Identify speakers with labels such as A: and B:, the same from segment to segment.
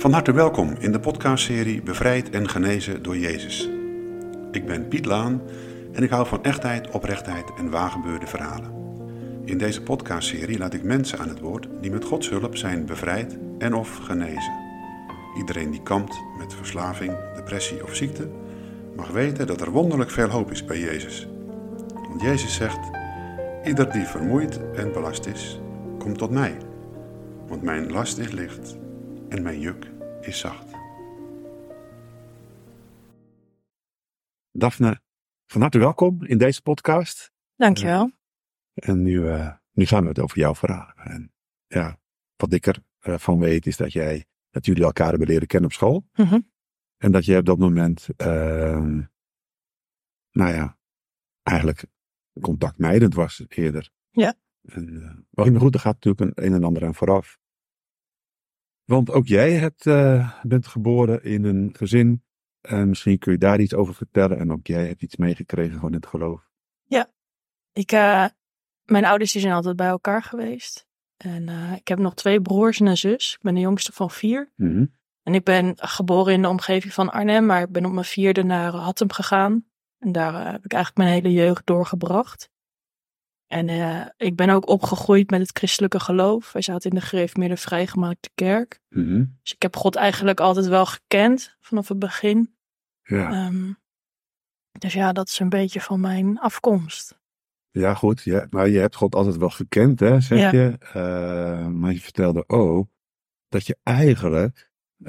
A: Van harte welkom in de podcastserie Bevrijd en Genezen door Jezus. Ik ben Piet Laan en ik hou van echtheid, oprechtheid en waargebeurde verhalen. In deze podcastserie laat ik mensen aan het woord die met Gods hulp zijn bevrijd en of genezen. Iedereen die kampt met verslaving, depressie of ziekte mag weten dat er wonderlijk veel hoop is bij Jezus. Want Jezus zegt, ieder die vermoeid en belast is, komt tot mij. Want mijn last is licht en mijn juk is zacht. Daphne, van harte welkom in deze podcast.
B: Dankjewel.
A: En nu gaan we het over jouw verhaal. En ja, wat ik ervan weet is dat jullie elkaar hebben leren kennen op school.
B: Mm-hmm.
A: En dat jij op dat moment, eigenlijk contactmijdend was eerder.
B: Ja.
A: En, maar goed, er gaat natuurlijk een en ander aan vooraf. Want ook jij bent geboren in een gezin. En misschien kun je daar iets over vertellen. En ook jij hebt iets meegekregen van het geloof.
B: Ja. Mijn ouders die zijn altijd bij elkaar geweest. En ik heb nog 2 broers en een zus. Ik ben de jongste van 4.
A: Mm-hmm.
B: En ik ben geboren in de omgeving van Arnhem. Maar ik ben op mijn 4e naar Hattem gegaan. En daar heb ik eigenlijk mijn hele jeugd doorgebracht. En ik ben ook opgegroeid met het christelijke geloof. Wij zaten in de gereformeerde vrijgemaakte kerk.
A: Mm-hmm.
B: Dus ik heb God eigenlijk altijd wel gekend vanaf het begin.
A: Ja.
B: Dus ja, dat is een beetje van mijn afkomst.
A: Ja, goed. Ja, maar je hebt God altijd wel gekend, hè, zeg
B: Ja.
A: je. Maar je vertelde ook dat je eigenlijk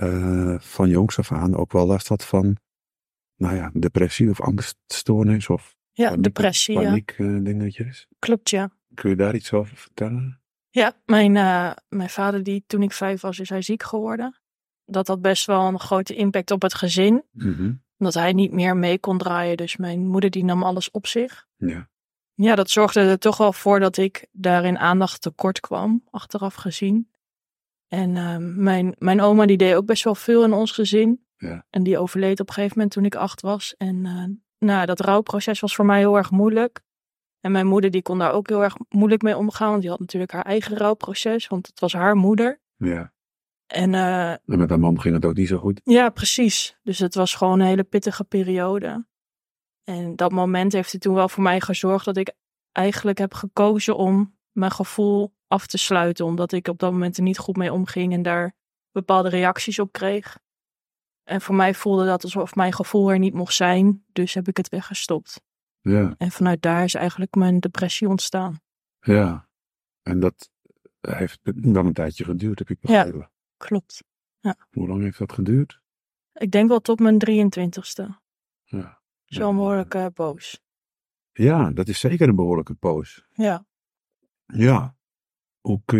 A: van jongs af aan ook wel last had van, depressie of angststoornis of
B: Depressie,
A: paniek dingetjes.
B: Klopt, ja.
A: Kun je daar iets over vertellen?
B: Ja, mijn vader, toen ik 5 was, is hij ziek geworden. Dat had best wel een grote impact op het gezin.
A: Mm-hmm.
B: Omdat hij niet meer mee kon draaien. Dus mijn moeder die nam alles op zich.
A: Ja.
B: Ja, dat zorgde er toch wel voor dat ik daarin aandacht tekort kwam, achteraf gezien. En mijn oma die deed ook best wel veel in ons gezin.
A: Ja.
B: En die overleed op een gegeven moment toen ik 8 was. En dat rouwproces was voor mij heel erg moeilijk. En mijn moeder die kon daar ook heel erg moeilijk mee omgaan. Want die had natuurlijk haar eigen rouwproces, want het was haar moeder.
A: Ja.
B: En
A: met haar man ging het ook niet zo goed.
B: Ja, precies. Dus het was gewoon een hele pittige periode. En dat moment heeft er toen wel voor mij gezorgd dat ik eigenlijk heb gekozen om mijn gevoel af te sluiten. Omdat ik op dat moment er niet goed mee omging en daar bepaalde reacties op kreeg. En voor mij voelde dat alsof mijn gevoel er niet mocht zijn. Dus heb ik het weggestopt.
A: Ja.
B: En vanuit daar is eigenlijk mijn depressie ontstaan.
A: Ja. En dat heeft dan een tijdje geduurd, heb ik begrepen.
B: Ja, klopt. Ja.
A: Hoe lang heeft dat geduurd?
B: Ik denk wel tot mijn 23ste.
A: Ja.
B: Zo behoorlijk boos.
A: Ja, dat is zeker een behoorlijke poos.
B: Ja.
A: Ja. Hoe kun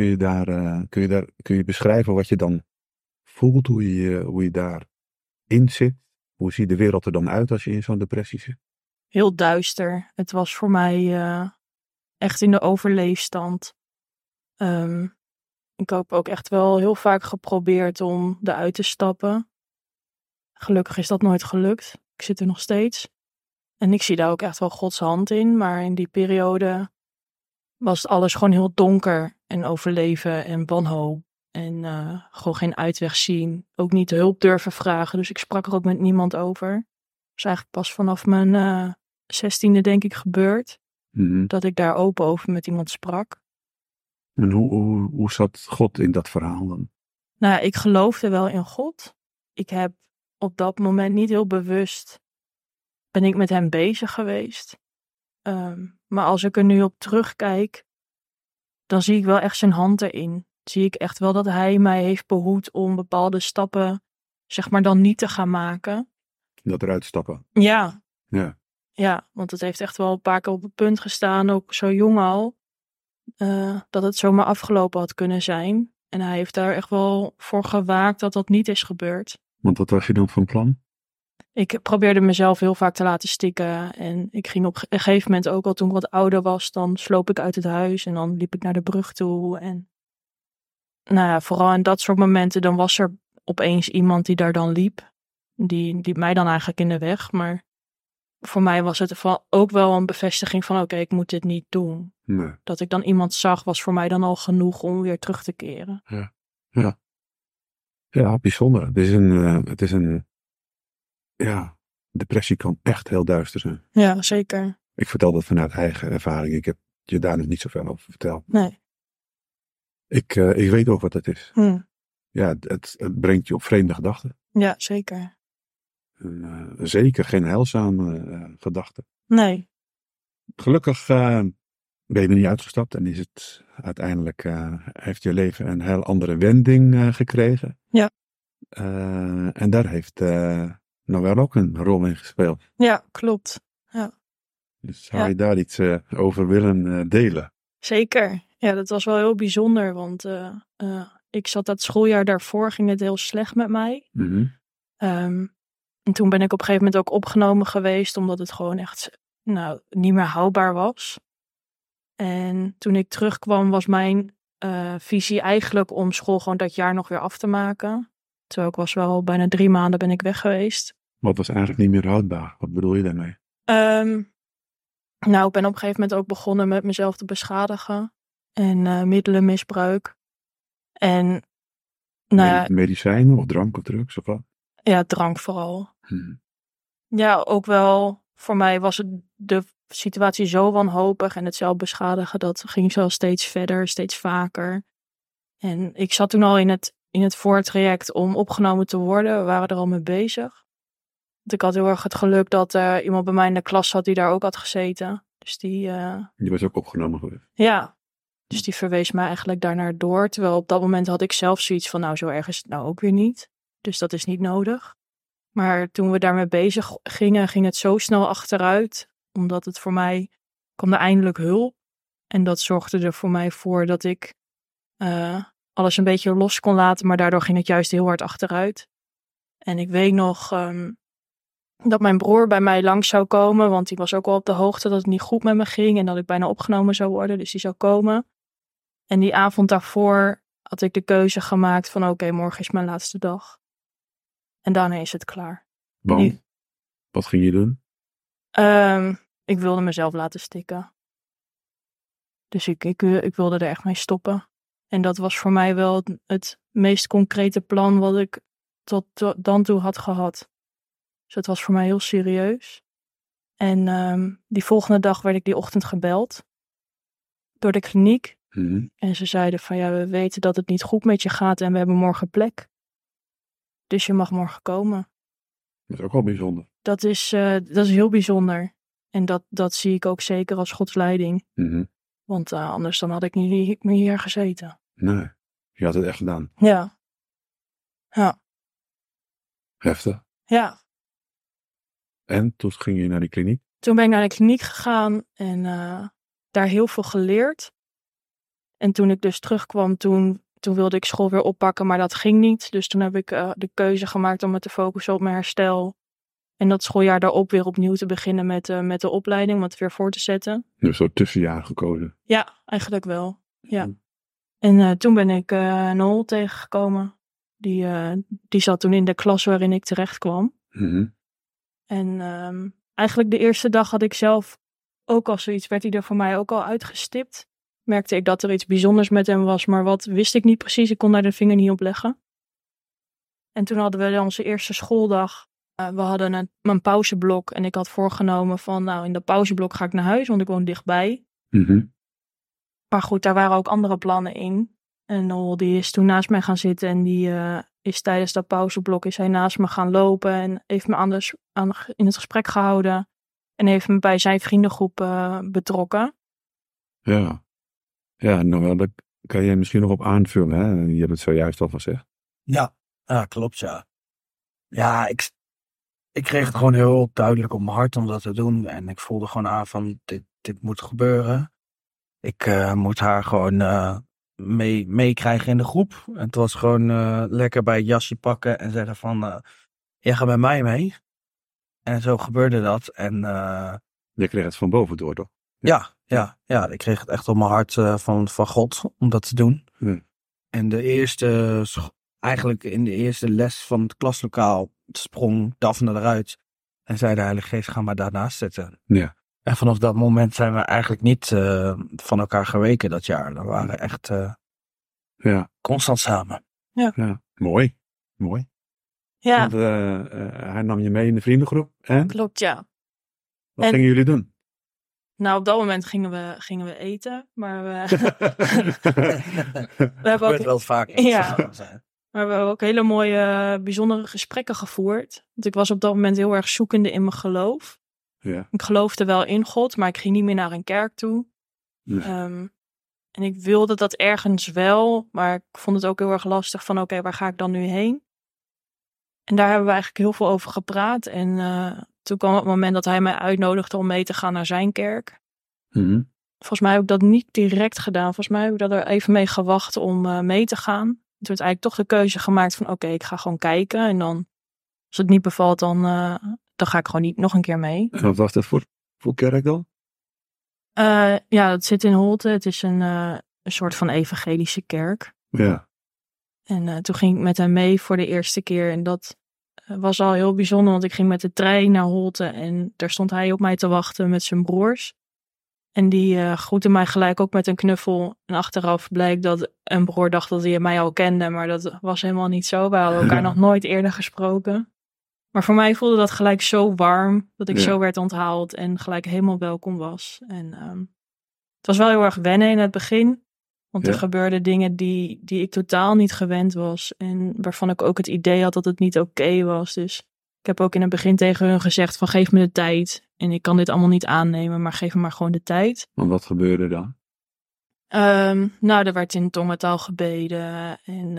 A: je beschrijven wat je dan voelt, hoe je daarin zit? Hoe ziet de wereld er dan uit als je in zo'n depressie zit?
B: Heel duister. Het was voor mij echt in de overleefstand. Ik heb ook echt wel heel vaak geprobeerd om eruit te stappen. Gelukkig is dat nooit gelukt. Ik zit er nog steeds. En ik zie daar ook echt wel Gods hand in. Maar in die periode was het alles gewoon heel donker. En overleven en wanhoop. En gewoon geen uitweg zien. Ook niet hulp durven vragen. Dus ik sprak er ook met niemand over. Dat is eigenlijk pas vanaf mijn 16e denk ik gebeurd.
A: Mm-hmm.
B: Dat ik daar open over met iemand sprak.
A: En hoe zat God in dat verhaal dan?
B: Nou, ik geloofde wel in God. Ik heb op dat moment niet heel bewust ben ik met hem bezig geweest. Maar als ik er nu op terugkijk, dan zie ik wel echt zijn hand erin. Zie ik echt wel dat hij mij heeft behoed om bepaalde stappen, zeg maar, dan niet te gaan maken.
A: Dat eruit stappen?
B: Ja.
A: Ja.
B: Ja, want het heeft echt wel een paar keer op het punt gestaan, ook zo jong al, dat het zomaar afgelopen had kunnen zijn. En hij heeft daar echt wel voor gewaakt dat dat niet is gebeurd.
A: Want wat was je dan van plan?
B: Ik probeerde mezelf heel vaak te laten stikken. En ik ging op een gegeven moment ook al toen ik wat ouder was, dan sloop ik uit het huis en dan liep ik naar de brug toe. En vooral in dat soort momenten, dan was er opeens iemand die daar dan liep. Die liep mij dan eigenlijk in de weg. Maar voor mij was het ook wel een bevestiging van oké, ik moet dit niet doen.
A: Nee.
B: Dat ik dan iemand zag, was voor mij dan al genoeg om weer terug te keren.
A: Ja. Ja. Ja, bijzonder. Het is een, ja, depressie kan echt heel duister zijn.
B: Ja, zeker.
A: Ik vertel dat vanuit eigen ervaring. Ik heb je daar nog niet zoveel over verteld.
B: Nee.
A: Ik weet ook wat het is. Ja, het brengt je op vreemde gedachten.
B: Ja, zeker.
A: Zeker geen heilzame gedachten.
B: Nee.
A: Gelukkig ben je er niet uitgestapt en is het uiteindelijk, heeft je leven een heel andere wending gekregen.
B: Ja.
A: En daar heeft Noël ook een rol in gespeeld.
B: Ja, klopt. Ja.
A: Dus zou je daar iets over willen delen?
B: Zeker. Ja, dat was wel heel bijzonder, want ik zat dat schooljaar daarvoor, ging het heel slecht met mij.
A: Mm-hmm.
B: En toen ben ik op een gegeven moment ook opgenomen geweest, omdat het gewoon echt niet meer houdbaar was. En toen ik terugkwam was mijn visie eigenlijk om school gewoon dat jaar nog weer af te maken. Terwijl ik was wel bijna 3 maanden ben ik weg geweest.
A: Wat was eigenlijk niet meer houdbaar? Wat bedoel je daarmee?
B: Ik ben op een gegeven moment ook begonnen met mezelf te beschadigen. En middelenmisbruik. En
A: medicijnen of drank of drugs of wat?
B: Ja, drank vooral. Ja, ook wel. Voor mij was het de situatie zo wanhopig en het zelfbeschadigen, dat ging zo steeds verder, steeds vaker. En ik zat toen al in het voortraject om opgenomen te worden. We waren er al mee bezig. Want ik had heel erg het geluk dat iemand bij mij in de klas zat die daar ook had gezeten. Dus die
A: was ook opgenomen geweest?
B: Ja. Dus die verwees mij eigenlijk daarnaar door. Terwijl op dat moment had ik zelf zoiets van, zo erg is het nou ook weer niet. Dus dat is niet nodig. Maar toen we daarmee bezig gingen, ging het zo snel achteruit. Omdat het voor mij kwam er eindelijk hulp. En dat zorgde er voor mij voor dat ik alles een beetje los kon laten. Maar daardoor ging het juist heel hard achteruit. En ik weet nog dat mijn broer bij mij langs zou komen. Want die was ook wel op de hoogte dat het niet goed met me ging. En dat ik bijna opgenomen zou worden. Dus die zou komen. En die avond daarvoor had ik de keuze gemaakt van oké, morgen is mijn laatste dag. En daarna is het klaar.
A: Want? Wat ging je doen?
B: Ik wilde mezelf laten stikken. Dus ik wilde er echt mee stoppen. En dat was voor mij wel het meest concrete plan wat ik tot dan toe had gehad. Dus het was voor mij heel serieus. En die volgende dag werd ik die ochtend gebeld. Door de kliniek.
A: Mm-hmm.
B: En ze zeiden van we weten dat het niet goed met je gaat en we hebben morgen plek. Dus je mag morgen komen.
A: Dat is ook wel bijzonder.
B: Dat is heel bijzonder. En dat zie ik ook zeker als Gods leiding.
A: Mm-hmm.
B: Want anders dan had ik niet meer hier gezeten.
A: Nee, je had het echt gedaan.
B: Ja. Ja.
A: Heftig.
B: Ja.
A: En toen ging je naar die kliniek?
B: Toen ben ik naar de kliniek gegaan en daar heel veel geleerd. En toen ik dus terugkwam, toen wilde ik school weer oppakken, maar dat ging niet. Dus toen heb ik de keuze gemaakt om me te focussen op mijn herstel. En dat schooljaar daarop weer opnieuw te beginnen met de opleiding, om het weer voor te zetten.
A: Dus een soort tussenjaar gekozen?
B: Ja, eigenlijk wel. Ja. En toen ben ik Noël tegengekomen. Die zat toen in de klas waarin ik terecht kwam.
A: Mm-hmm.
B: En eigenlijk de eerste dag had ik zelf ook al zoiets, werd hij er voor mij ook al uitgestipt. Merkte ik dat er iets bijzonders met hem was, maar wat wist ik niet precies. Ik kon daar de vinger niet op leggen. En toen hadden we onze eerste schooldag. We hadden een pauzeblok en ik had voorgenomen van, in dat pauzeblok ga ik naar huis, want ik woon dichtbij.
A: Mm-hmm.
B: Maar goed, daar waren ook andere plannen in. En Noël die is toen naast mij gaan zitten en die is tijdens dat pauzeblok is hij naast me gaan lopen en heeft me in het gesprek gehouden. En heeft me bij zijn vriendengroep betrokken.
A: Ja, nou, daar kan je misschien nog op aanvullen. Hè? Je hebt het zojuist al gezegd.
C: Ja, klopt, ja. Ja, ik kreeg het gewoon heel duidelijk op mijn hart om dat te doen. En ik voelde gewoon aan van, dit moet gebeuren. Ik moet haar gewoon meekrijgen in de groep. En het was gewoon lekker bij het jasje pakken en zeggen van, jij gaat met mij mee. En zo gebeurde dat. En
A: je kreeg het van boven door, toch?
C: Ja, ik kreeg het echt op mijn hart van God om dat te doen. En eigenlijk in de eerste les van het klaslokaal sprong Daphne eruit en zei de Heilige Geest, ga maar daarnaast zitten.
A: Ja.
C: En vanaf dat moment zijn we eigenlijk niet van elkaar geweken dat jaar. We waren echt constant samen.
A: Ja, mooi.
D: Mooi.
B: Ja,
D: Want, hij nam je mee in de vriendengroep. En
B: klopt, ja.
D: wat
B: En-
D: gingen jullie doen?
B: Nou, op dat moment gingen we eten. Maar we hebben
C: gebeurt
B: ook,
C: wel vaak.
B: Ja. maar we hebben ook hele mooie, bijzondere gesprekken gevoerd. Want ik was op dat moment heel erg zoekende in mijn geloof.
D: Ja.
B: Ik geloofde wel in God, maar ik ging niet meer naar een kerk toe.
D: Nee.
B: En ik wilde dat ergens wel, maar ik vond het ook heel erg lastig van oké, waar ga ik dan nu heen? En daar hebben we eigenlijk heel veel over gepraat. En toen kwam het moment dat hij mij uitnodigde om mee te gaan naar zijn kerk.
D: Mhm.
B: Volgens mij heb ik dat niet direct gedaan. Volgens mij heb ik er even mee gewacht om mee te gaan. Toen werd eigenlijk toch de keuze gemaakt van oké, ik ga gewoon kijken. En dan, als het niet bevalt, dan ga ik gewoon niet nog een keer mee.
D: En wat was dat voor kerk dan?
B: Ja, dat zit in Holte. Het is een soort van evangelische kerk.
D: Ja.
B: En toen ging ik met hem mee voor de eerste keer. En dat was al heel bijzonder, want ik ging met de trein naar Holte. En daar stond hij op mij te wachten met zijn broers. En die groette mij gelijk ook met een knuffel. En achteraf blijkt dat een broer dacht dat hij mij al kende. Maar dat was helemaal niet zo. We hadden elkaar nog nooit eerder gesproken. Maar voor mij voelde dat gelijk zo warm. Dat ik zo werd onthaald en gelijk helemaal welkom was. En het was wel heel erg wennen in het begin. Want er gebeurden dingen die ik totaal niet gewend was. En waarvan ik ook het idee had dat het niet oké was. Dus ik heb ook in het begin tegen hun gezegd van geef me de tijd. En ik kan dit allemaal niet aannemen, maar geef me maar gewoon de tijd.
D: Want wat gebeurde dan?
B: Nou, er werd in tongentaal gebeden. En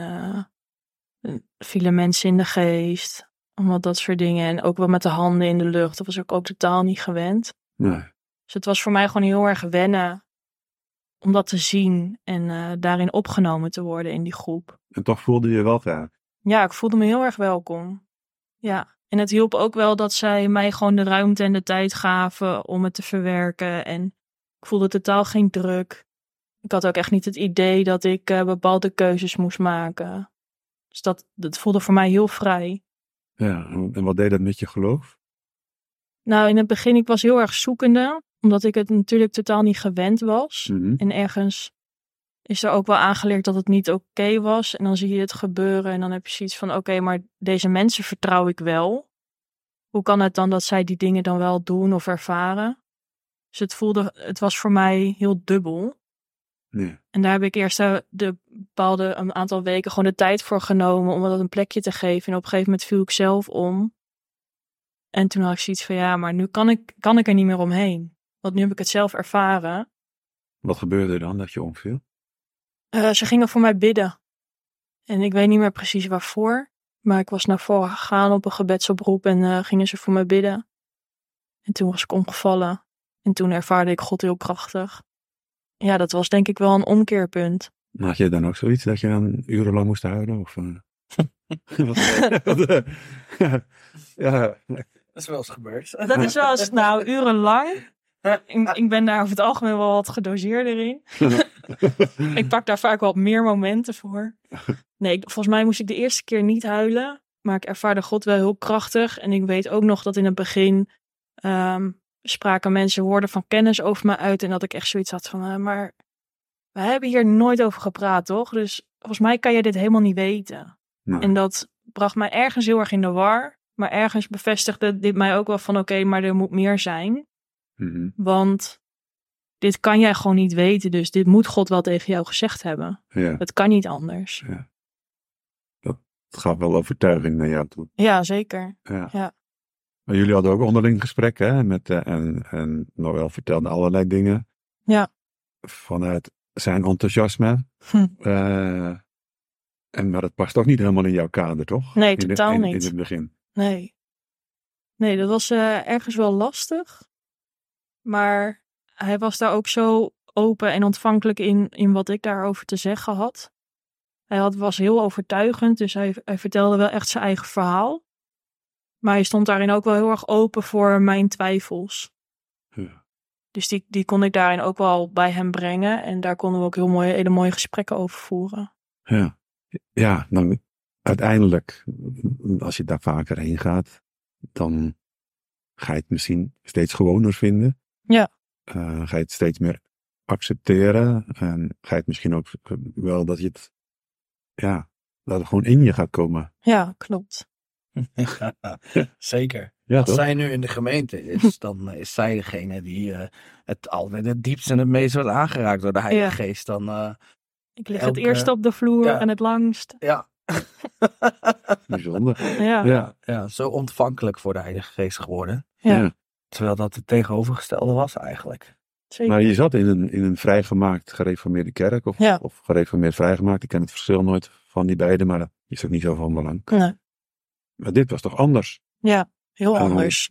B: vielen mensen in de geest. Allemaal dat soort dingen. En ook wel met de handen in de lucht. Dat was ik ook totaal niet gewend.
D: Nee.
B: Dus het was voor mij gewoon heel erg wennen om dat te zien en daarin opgenomen te worden in die groep.
D: En toch voelde je wel thuis.
B: Ja, ik voelde me heel erg welkom. Ja, en het hielp ook wel dat zij mij gewoon de ruimte en de tijd gaven om het te verwerken. En ik voelde totaal geen druk. Ik had ook echt niet het idee dat ik bepaalde keuzes moest maken. Dus dat voelde voor mij heel vrij.
D: Ja, en wat deed dat met je geloof?
B: Nou, in het begin, ik was heel erg zoekende, omdat ik het natuurlijk totaal niet gewend was.
D: Mhm.
B: En ergens is er ook wel aangeleerd dat het niet oké was. En dan zie je het gebeuren en dan heb je zoiets van oké, maar deze mensen vertrouw ik wel. Hoe kan het dan dat zij die dingen dan wel doen of ervaren? Dus het was voor mij heel dubbel.
D: Nee.
B: En daar heb ik eerst een aantal weken gewoon de tijd voor genomen om dat een plekje te geven. En op een gegeven moment viel ik zelf om. En toen had ik zoiets van ja, maar nu kan ik er niet meer omheen. Want nu heb ik het zelf ervaren.
D: Wat gebeurde er dan dat je omviel?
B: Ze gingen voor mij bidden. En ik weet niet meer precies waarvoor. Maar ik was naar voren gegaan op een gebedsoproep en gingen ze voor mij bidden. En toen was ik omgevallen. En toen ervaarde ik God heel krachtig. Ja, dat was denk ik wel een omkeerpunt.
D: Had je dan ook zoiets dat je dan urenlang moest huilen? Of, ja.
C: Dat is wel eens gebeurd.
B: Dat is wel eens, nou, urenlang. Ik ben daar over het algemeen wel wat gedoseerder in. Ik pak daar vaak wat meer momenten voor. Nee, volgens mij moest ik de eerste keer niet huilen. Maar ik ervaarde God wel heel krachtig. En ik weet ook nog dat in het begin spraken mensen woorden van kennis over me uit. En dat ik echt zoiets had van, maar we hebben hier nooit over gepraat, toch? Dus volgens mij kan je dit helemaal niet weten.
D: Nee.
B: En dat bracht mij ergens heel erg in de war. Maar ergens bevestigde dit mij ook wel van oké, maar er moet meer zijn.
D: Mhm.
B: Want dit kan jij gewoon niet weten. Dus dit moet God wel tegen jou gezegd hebben.
D: Ja,
B: Het kan niet anders.
D: het gaf wel overtuiging naar jou toe.
B: Ja, zeker.
D: Ja.
B: Ja.
D: Maar jullie hadden ook onderling gesprekken, hè? En Noël vertelde allerlei dingen.
B: Ja.
D: Vanuit zijn enthousiasme. Maar dat past ook niet helemaal in jouw kader, toch?
B: Nee, totaal niet.
D: In het begin.
B: Nee, dat was ergens wel lastig. Maar hij was daar ook zo open en ontvankelijk in wat ik daarover te zeggen had. Was heel overtuigend, dus hij vertelde wel echt zijn eigen verhaal. Maar hij stond daarin ook wel heel erg open voor mijn twijfels.
D: Ja.
B: Dus die kon ik daarin ook wel bij hem brengen. En daar konden we ook hele mooie gesprekken over voeren.
D: Ja, dan uiteindelijk, als je daar vaker heen gaat, dan ga je het misschien steeds gewoner vinden.
B: Ja.
D: Ga je het steeds meer accepteren. En ga je het misschien ook wel dat je het Dat het gewoon in je gaat komen.
B: Ja, klopt.
C: Zeker.
D: Ja,
C: Als
D: toch?
C: zij nu in de gemeente is, dan is zij degene die het altijd het diepst en het meest wordt aangeraakt door de Heilige
B: Ja.
C: Geest. Dan,
B: Ik lig
C: Elke-
B: het eerst op de vloer
C: ja.
B: en het langst.
C: ja.
D: Bijzonder.
B: Ja,
D: Ja.
C: Zo ontvankelijk voor de Heilige Geest geworden.
B: ja.
D: Ja.
C: Terwijl dat het tegenovergestelde was eigenlijk.
B: Zeker.
D: Maar je zat in een vrijgemaakt gereformeerde kerk.
B: Ja.
D: Of gereformeerd vrijgemaakt. Ik ken het verschil nooit van die beide. Maar dat is ook niet zo van belang.
B: Nee.
D: Maar dit was toch anders?
B: Ja, heel anders.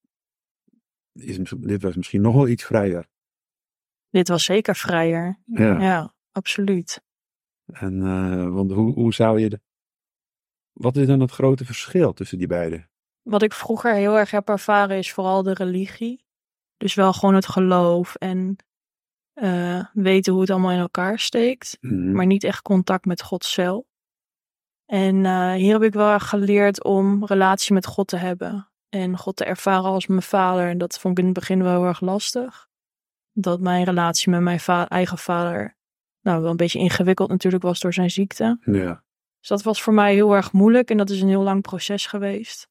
D: Dit was misschien nog wel iets vrijer.
B: Dit was zeker vrijer.
D: Ja.
B: Ja, absoluut.
D: En, want hoe zou je... Wat is dan het grote verschil tussen die beiden?
B: Wat ik vroeger heel erg heb ervaren is vooral de religie. Dus wel gewoon het geloof en weten hoe het allemaal in elkaar steekt.
D: Mhm.
B: Maar niet echt contact met God zelf. En hier heb ik wel erg geleerd om relatie met God te hebben. En God te ervaren als mijn vader. En dat vond ik in het begin wel heel erg lastig. Dat mijn relatie met mijn eigen vader wel een beetje ingewikkeld natuurlijk was door zijn ziekte.
D: Ja.
B: Dus dat was voor mij heel erg moeilijk. En dat is een heel lang proces geweest.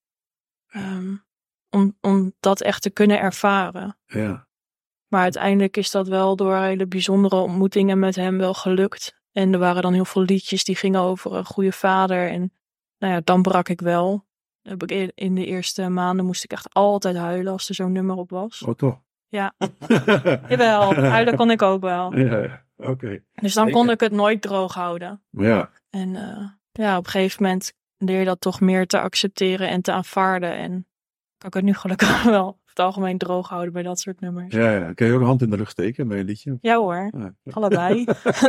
B: Om dat echt te kunnen ervaren.
D: Ja.
B: Maar uiteindelijk is dat wel door hele bijzondere ontmoetingen met hem wel gelukt. En er waren dan heel veel liedjes die gingen over een goede vader. En dan brak ik wel. In de eerste maanden moest ik echt altijd huilen als er zo'n nummer op was.
D: Oh, toch?
B: Ja, jawel. Huilen kon ik ook wel.
D: Ja, oké.
B: Dus dan
C: Zeker.
B: kon ik het nooit droog houden.
D: Ja.
B: En op een gegeven moment leer je dat toch meer te accepteren en te aanvaarden. En kan ik het nu gelukkig wel over het algemeen droog houden bij dat soort nummers.
D: Ja. Kun je ook een hand in de lucht steken bij een liedje?
B: Ja hoor,
D: Ja.
B: allebei.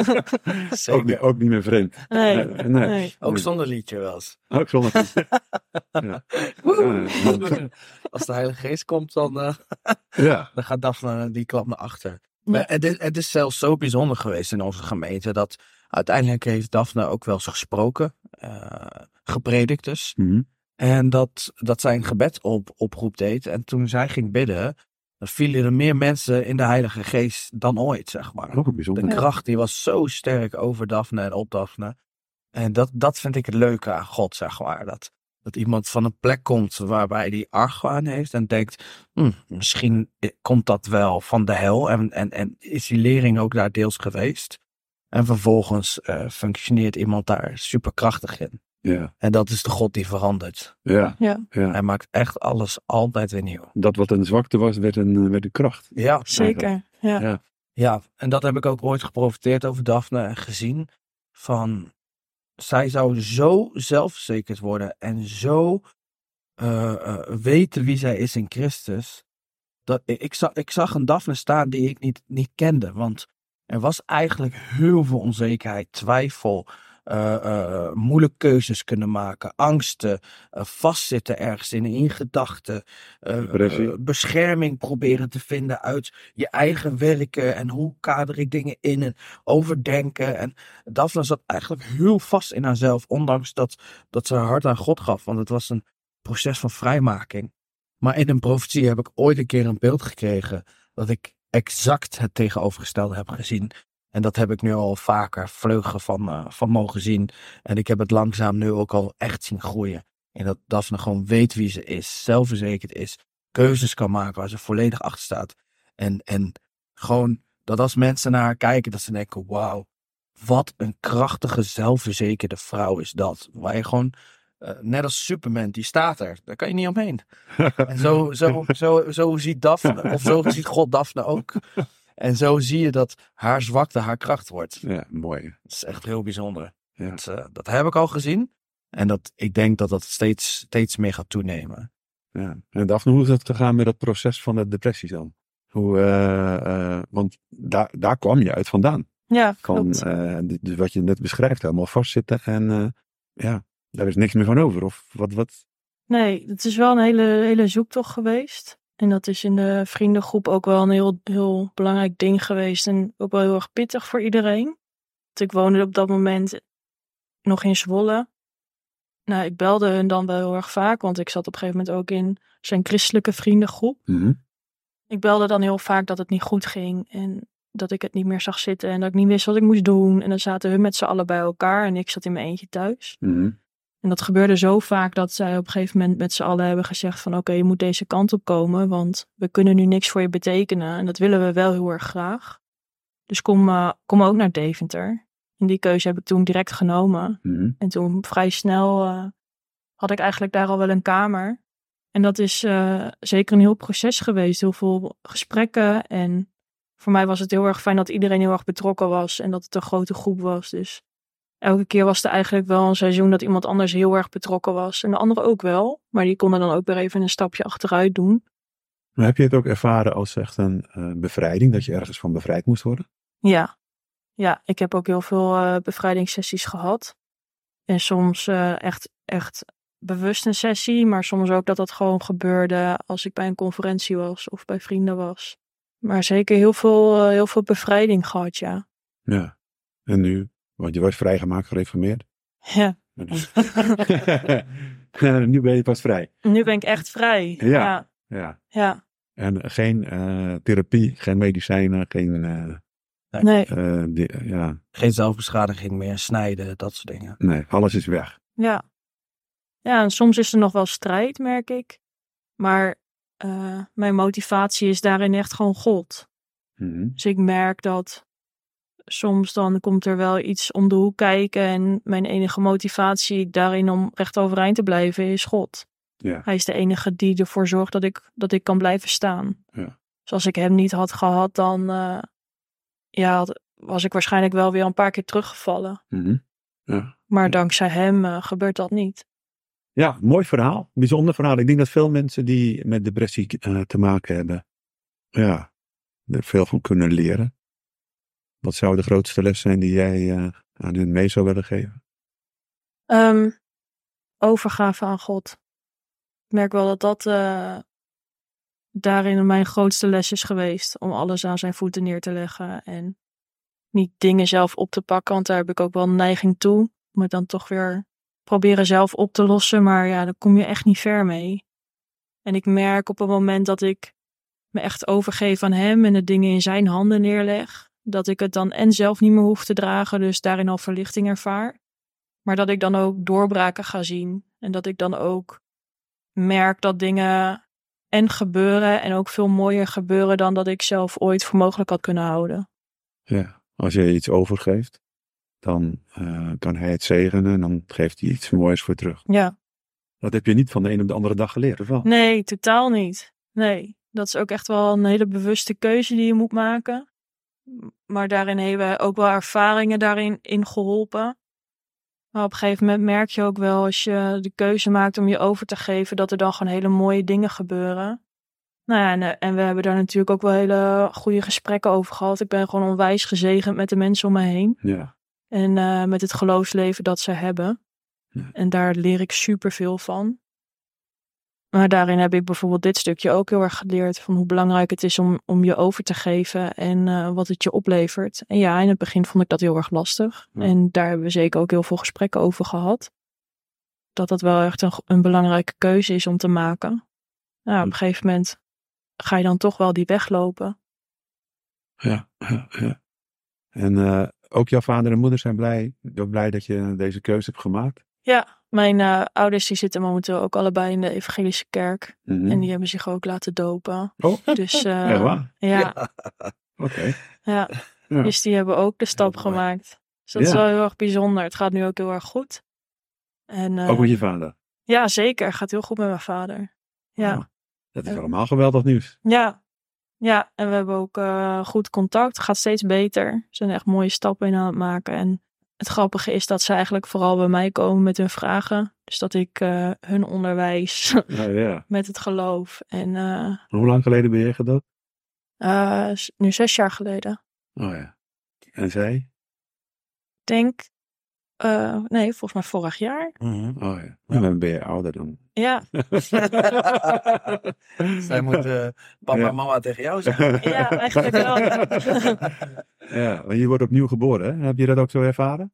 D: Ook niet meer vreemd.
B: Nee,
D: Nee.
B: nee.
C: Ook zonder liedje wel eens.
D: Ook zonder. Ja.
C: Als de Heilige Geest komt, dan gaat Daphne die klap naar achter.
B: Ja.
C: Maar het is zelfs zo bijzonder geweest in onze gemeente dat uiteindelijk heeft Daphne ook wel eens gesproken, gepredikt dus.
D: Mhm.
C: En dat zij een gebed oproep deed. En toen zij ging bidden, dan vielen er meer mensen in de Heilige Geest dan ooit, zeg maar.
D: Ook een
C: De
D: bijzonder.
C: kracht die was zo sterk over Daphne en op Daphne. En dat vind ik het leuke aan God, zeg maar. Dat iemand van een plek komt waarbij die argwaan heeft en denkt, misschien komt dat wel van de hel. En is die lering ook daar deels geweest. En vervolgens functioneert iemand daar superkrachtig in.
D: Ja.
C: En dat is de God die verandert.
D: Ja.
C: Hij maakt echt alles altijd weer nieuw.
D: Dat wat een zwakte was, werd een kracht.
C: Ja,
B: Zeker, ja.
C: Ja, en dat heb ik ook ooit geprofiteerd over Daphne en gezien. Van, zij zou zo zelfverzekerd worden en zo weten wie zij is in Christus. Dat, ik zag een Daphne staan die ik niet kende. Want er was eigenlijk heel veel onzekerheid, twijfel, moeilijke keuzes kunnen maken, angsten, vastzitten ergens in gedachten, bescherming proberen te vinden uit je eigen werken en hoe kader ik dingen in en overdenken. En Daphne zat eigenlijk heel vast in haarzelf, ondanks dat ze haar hart aan God gaf, want het was een proces van vrijmaking. Maar in een profetie heb ik ooit een keer een beeld gekregen dat ik exact het tegenovergestelde heb gezien. En dat heb ik nu al vaker vleugelen van mogen zien. En ik heb het langzaam nu ook al echt zien groeien. En dat Daphne gewoon weet wie ze is, zelfverzekerd is, keuzes kan maken waar ze volledig achter staat. En gewoon dat als mensen naar haar kijken, dat ze denken, wauw, wat een krachtige, zelfverzekerde vrouw is dat. Waar je gewoon, net als Superman, die staat er. Daar kan je niet omheen. En zo ziet Daphne, of zo ziet God Daphne ook. En zo zie je dat haar zwakte haar kracht wordt.
D: Ja, mooi.
C: Dat is echt heel bijzonder.
D: Ja.
C: Dat heb ik al gezien. En ik denk dat steeds meer gaat toenemen.
D: Ja. En Daphne, hoe is het gegaan met dat proces van de depressie dan? Want daar kwam je uit vandaan.
B: Ja,
D: Van,
B: klopt.
D: dus wat je net beschrijft, helemaal vastzitten en daar is niks meer van over. Of wat?
B: Nee, het is wel een hele zoektocht geweest. En dat is in de vriendengroep ook wel een heel, heel belangrijk ding geweest. En ook wel heel erg pittig voor iedereen. Want ik woonde op dat moment nog in Zwolle. Nou, ik belde hun dan wel heel erg vaak. Want ik zat op een gegeven moment ook in zijn christelijke vriendengroep.
D: Mhm.
B: Ik belde dan heel vaak dat het niet goed ging. En dat ik het niet meer zag zitten en dat ik niet wist wat ik moest doen. En dan zaten hun met z'n allen bij elkaar en ik zat in mijn eentje thuis.
D: Mhm.
B: En dat gebeurde zo vaak dat zij op een gegeven moment met z'n allen hebben gezegd van oké, je moet deze kant op komen, want we kunnen nu niks voor je betekenen. En dat willen we wel heel erg graag. Dus kom ook naar Deventer. En die keuze heb ik toen direct genomen.
D: Mhm.
B: En toen vrij snel had ik eigenlijk daar al wel een kamer. En dat is zeker een heel proces geweest. Heel veel gesprekken. En voor mij was het heel erg fijn dat iedereen heel erg betrokken was. En dat het een grote groep was. Dus elke keer was er eigenlijk wel een seizoen dat iemand anders heel erg betrokken was. En de anderen ook wel. Maar die konden dan ook weer even een stapje achteruit doen.
D: Maar heb je het ook ervaren als echt een bevrijding? Dat je ergens van bevrijd moest worden?
B: Ja, ik heb ook heel veel bevrijdingssessies gehad. En soms echt bewust een sessie. Maar soms ook dat gewoon gebeurde als ik bij een conferentie was of bij vrienden was. Maar zeker heel veel bevrijding gehad, ja.
D: Ja. En nu? Want je wordt vrijgemaakt, gereformeerd.
B: Ja,
D: Dus... nu ben je pas vrij.
B: nu ben ik echt vrij.
D: Ja.
B: Ja.
D: En geen therapie, geen medicijnen, geen...
B: Nee.
C: Geen zelfbeschadiging meer, snijden, dat soort dingen.
D: Nee, alles is weg.
B: Ja, en soms is er nog wel strijd, merk ik. Maar mijn motivatie is daarin echt gewoon God.
D: Mhm.
B: Dus ik merk dat soms dan komt er wel iets om de hoek kijken. En mijn enige motivatie daarin om recht overeind te blijven is God.
D: Ja.
B: Hij is de enige die ervoor zorgt dat ik kan blijven staan.
D: Ja.
B: Dus als ik hem niet had gehad, dan was ik waarschijnlijk wel weer een paar keer teruggevallen.
D: Mhm. Ja.
B: Maar dankzij hem gebeurt dat niet.
D: Ja, mooi verhaal. Bijzonder verhaal. Ik denk dat veel mensen die met depressie te maken hebben, ja, er veel van kunnen leren. Wat zou de grootste les zijn die jij aan hen mee zou willen geven?
B: Overgave aan God. Ik merk wel dat daarin mijn grootste les is geweest. Om alles aan zijn voeten neer te leggen. En niet dingen zelf op te pakken. Want daar heb ik ook wel een neiging toe. Om het dan toch weer proberen zelf op te lossen. Maar ja, daar kom je echt niet ver mee. En ik merk op het moment dat ik me echt overgeef aan hem. En de dingen in zijn handen neerleg. Dat ik het dan en zelf niet meer hoef te dragen. Dus daarin al verlichting ervaar. Maar dat ik dan ook doorbraken ga zien. En dat ik dan ook merk dat dingen en gebeuren en ook veel mooier gebeuren dan dat ik zelf ooit voor mogelijk had kunnen houden.
D: Ja, als je iets overgeeft, dan kan hij het zegenen en dan geeft hij iets moois voor terug.
B: Ja.
D: Dat heb je niet van de een op de andere dag geleerd, of wel?
B: Nee, totaal niet. Nee, dat is ook echt wel een hele bewuste keuze die je moet maken. Maar daarin hebben we ook wel ervaringen daarin geholpen. Maar op een gegeven moment merk je ook wel als je de keuze maakt om je over te geven, dat er dan gewoon hele mooie dingen gebeuren. Nou ja, en we hebben daar natuurlijk ook wel hele goede gesprekken over gehad. Ik ben gewoon onwijs gezegend met de mensen om me heen.
D: Ja.
B: En met het geloofsleven dat ze hebben.
D: Ja.
B: En daar leer ik superveel van. Maar daarin heb ik bijvoorbeeld dit stukje ook heel erg geleerd. Van hoe belangrijk het is om je over te geven. En wat het je oplevert. En ja, in het begin vond ik dat heel erg lastig.
D: Ja.
B: En daar hebben we zeker ook heel veel gesprekken over gehad. Dat dat wel echt een belangrijke keuze is om te maken. Nou, op een gegeven moment ga je dan toch wel die weg lopen.
D: Ja. En ook jouw vader en moeder zijn blij dat je deze keuze hebt gemaakt?
B: Ja, mijn ouders die zitten momenteel ook allebei in de evangelische kerk.
D: Mhm.
B: En die hebben zich ook laten dopen.
D: Oh,
B: Dus
D: echt waar?
B: ja.
D: Oké.
B: Ja.
D: Ja.
B: Dus die hebben ook de stap
C: Heel mooi.
B: gemaakt. Dus dat is
D: Ja.
B: wel heel erg bijzonder. Het gaat nu ook heel erg goed. En,
D: Ook met je vader?
B: ja, zeker. Het gaat heel goed met mijn vader. Ja.
D: Oh, dat is allemaal geweldig nieuws.
B: Ja. Ja, en we hebben ook goed contact. Het gaat steeds beter. We zijn echt mooie stappen in aan het maken. En het grappige is dat ze eigenlijk vooral bij mij komen met hun vragen. Dus dat ik hun onderwijs
D: Ja.
B: met het geloof. En
D: Hoe lang geleden ben je gedoopt?
B: nu 6 jaar geleden.
D: Oh ja. En zij?
B: Ik denk, nee, volgens mij vorig jaar.
C: Mhm.
D: Oh ja. En dan ben je ouder dan.
B: Ja,
C: Zij moet papa
D: Ja.
C: en mama tegen jou zeggen.
B: ja eigenlijk wel.
D: Ja, want je wordt opnieuw geboren, hè? Heb je dat ook zo ervaren?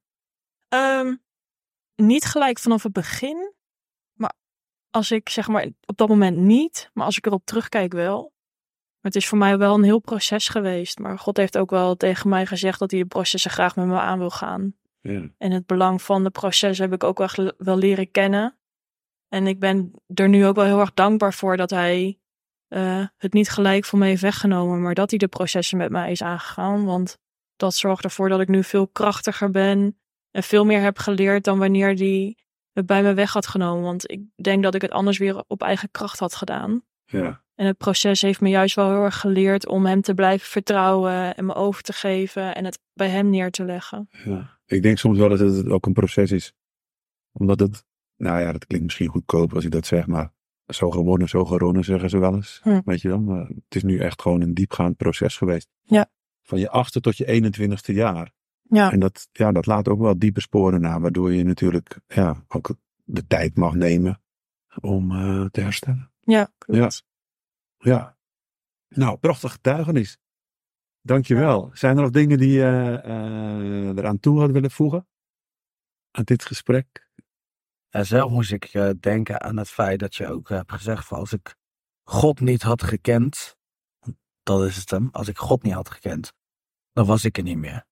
B: Niet gelijk vanaf het begin. Maar als ik zeg maar op dat moment niet. Maar als ik erop terugkijk wel. Maar het is voor mij wel een heel proces geweest. Maar God heeft ook wel tegen mij gezegd dat hij de processen graag met me aan wil gaan.
D: Ja.
B: En het belang van de processen heb ik ook wel leren kennen. En ik ben er nu ook wel heel erg dankbaar voor dat hij het niet gelijk van mij heeft weggenomen. Maar dat hij de processen met mij is aangegaan. Want dat zorgt ervoor dat ik nu veel krachtiger ben. En veel meer heb geleerd dan wanneer hij het bij me weg had genomen. Want ik denk dat ik het anders weer op eigen kracht had gedaan.
D: Ja.
B: En het proces heeft me juist wel heel erg geleerd om hem te blijven vertrouwen en me over te geven en het bij hem neer te leggen.
D: Ja. Ik denk soms wel dat het ook een proces is. Omdat het, nou ja, dat klinkt misschien goedkoop als ik dat zeg, maar zo gewonnen, zo geronnen zeggen ze wel eens. Weet je dan? Maar het is nu echt gewoon een diepgaand proces geweest.
B: Ja.
D: Van je 8e tot je 21ste jaar.
B: Ja.
D: En dat laat ook wel diepe sporen na, waardoor je natuurlijk ook de tijd mag nemen om te herstellen.
B: Ja, klopt.
D: Ja. Nou, prachtig getuigenis. Dankjewel. Zijn er nog dingen die je eraan toe had willen voegen? Aan dit gesprek?
C: En zelf moest ik denken aan het feit dat je ook hebt gezegd van als ik God niet had gekend, dat is het hem, als ik God niet had gekend, dan was ik er niet meer.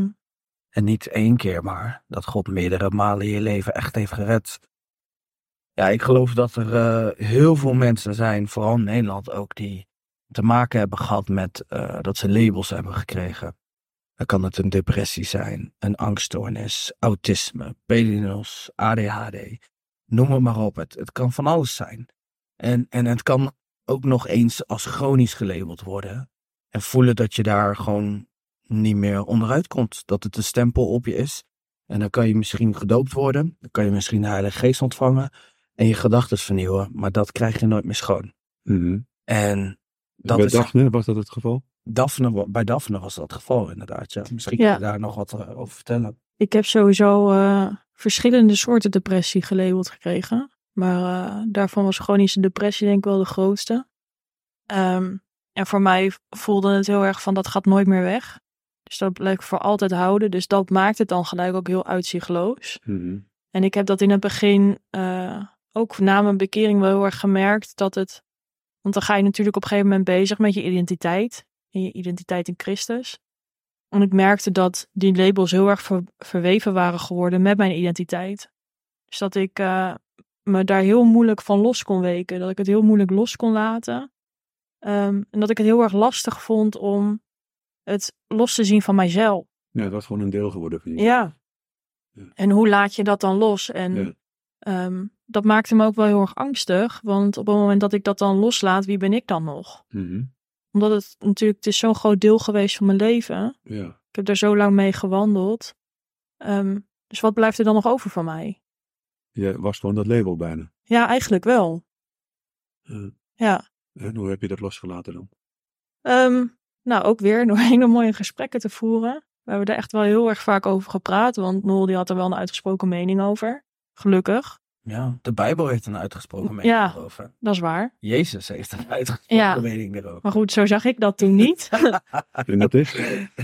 C: En niet 1 keer maar, dat God meerdere malen je leven echt heeft gered. Ja, ik geloof dat er heel veel mensen zijn, vooral in Nederland ook, die te maken hebben gehad met dat ze labels hebben gekregen. Dan kan het een depressie zijn, een angststoornis, autisme, PDNOS, ADHD. Noem het maar op, het kan van alles zijn. En het kan ook nog eens als chronisch gelabeld worden. En voelen dat je daar gewoon niet meer onderuit komt. Dat het een stempel op je is. En dan kan je misschien gedoopt worden. Dan kan je misschien de Heilige Geest ontvangen. En je gedachten vernieuwen. Maar dat krijg je nooit meer schoon.
D: Mm-hmm.
C: En dat
D: bij
C: is...
D: Daphne was dat het geval?
C: Bij Daphne was dat het geval inderdaad. Ja. Misschien kun je daar nog wat over vertellen.
B: Ik heb sowieso verschillende soorten depressie gelabeld gekregen. Maar daarvan was chronische depressie denk ik wel de grootste. En voor mij voelde het heel erg van dat gaat nooit meer weg. Dus dat blijf ik voor altijd houden. Dus dat maakt het dan gelijk ook heel uitzichtloos.
D: Mm-hmm.
B: En ik heb dat in het begin ook na mijn bekering wel heel erg gemerkt dat het... Want dan ga je natuurlijk op een gegeven moment bezig met je identiteit. En je identiteit in Christus. En ik merkte dat die labels heel erg verweven waren geworden met mijn identiteit. Dus dat ik me daar heel moeilijk van los kon weken. Dat ik het heel moeilijk los kon laten. En dat ik het heel erg lastig vond om het los te zien van mijzelf.
D: Ja, het was gewoon een deel geworden van je.
B: Ja. En hoe laat je dat dan los? En dat maakte me ook wel heel erg angstig. Want op het moment dat ik dat dan loslaat, wie ben ik dan nog?
D: Mm-hmm.
B: Omdat het is zo'n groot deel geweest van mijn leven.
D: Ja.
B: Ik heb er zo lang mee gewandeld. Dus wat blijft er dan nog over van mij?
D: Je was gewoon dat label bijna.
B: Ja, eigenlijk wel. Ja.
D: En hoe heb je dat losgelaten dan?
B: Nou, ook weer door hele mooie gesprekken te voeren. We hebben er echt wel heel erg vaak over gepraat. Want Noel die had er wel een uitgesproken mening over. Gelukkig.
C: Ja, de Bijbel heeft een uitgesproken mening erover.
B: Dat is waar.
C: Jezus heeft een uitgesproken mening erover.
B: Maar goed, zo zag ik dat toen niet.
D: En dat is?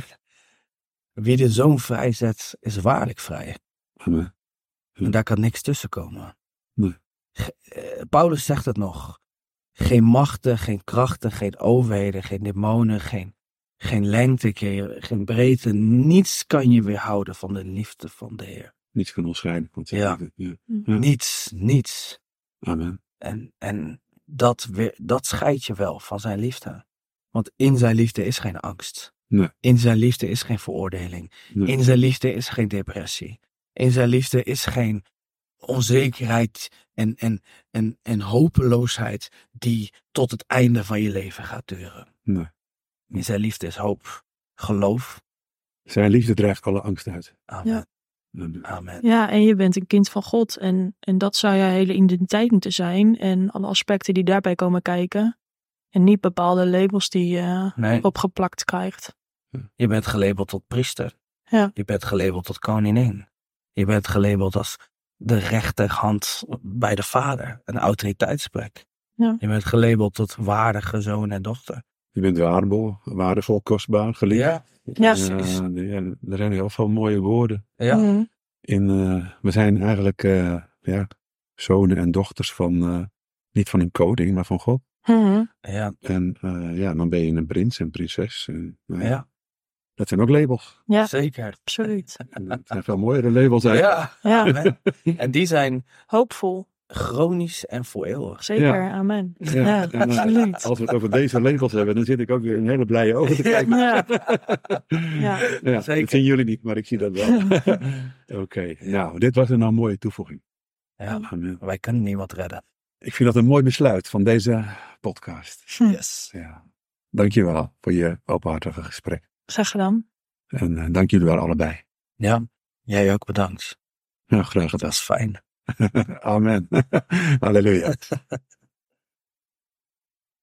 C: Wie de Zoon vrijzet, is waarlijk vrij.
D: Amen.
C: En daar kan niks tussen komen.
D: Nee.
C: Paulus zegt het nog. Geen machten, geen krachten, geen overheden, geen demonen, geen lengte, geen breedte. Niets kan je weerhouden van de liefde van de Heer.
D: Niets kan ons scheiden.
C: Ja. Niets.
D: Amen.
C: En dat scheidt je wel van zijn liefde. Want in zijn liefde is geen angst.
D: Nee.
C: In zijn liefde is geen veroordeling.
D: Nee.
C: In zijn liefde is geen depressie. In zijn liefde is geen onzekerheid en hopeloosheid die tot het einde van je leven gaat duren.
D: Nee.
C: In zijn liefde is hoop, geloof.
D: Zijn liefde drijft alle angst uit.
C: Amen.
B: Ja.
C: Amen.
B: Ja, en je bent een kind van God. En dat zou je hele identiteit moeten zijn. En alle aspecten die daarbij komen kijken. En niet bepaalde labels die je opgeplakt krijgt.
C: Je bent gelabeld tot priester.
B: Ja.
C: Je bent gelabeld tot koningin. Je bent gelabeld als de rechterhand bij de vader. Een autoriteitsplek.
B: Ja.
C: Je bent gelabeld tot waardige zoon en dochter.
D: Je bent waardevol, kostbaar, geliefd.
C: Ja.
B: Ja.
D: Er zijn heel veel mooie woorden.
C: Ja.
B: Mhm.
D: We zijn eigenlijk zonen en dochters van, niet van een koning, maar van God.
B: Mhm.
C: Ja,
D: En dan ben je een prins en prinses.
C: ja,
D: Dat zijn ook labels.
B: Ja,
C: zeker.
B: absoluut.
D: En dat zijn veel mooiere labels. Hè?
C: Ja,
B: Ja.
C: amen. En die zijn
B: Hoopvol.
C: chronisch en voor eeuwig.
B: Zeker,
D: Ja.
B: amen.
D: Ja,
B: Ja,
D: en,
B: absoluut.
D: als we het over deze labels hebben, dan zit ik ook weer een hele blije ogen te kijken.
B: Ja. Ja.
D: Ja,
C: Zeker.
D: dat zien jullie niet, maar ik zie dat wel. Oké, nou, dit was een mooie toevoeging.
C: Ja,
D: Amen.
C: wij kunnen niemand redden.
D: Ik vind dat een mooi besluit van deze podcast.
C: Yes.
D: Ja. Dankjewel voor je openhartige gesprek.
B: Zeg gedaan.
D: En dank jullie wel allebei.
C: Ja, jij ook bedankt.
D: Ja, graag
C: Dat
D: gedaan.
C: was fijn.
D: Amen. Halleluja.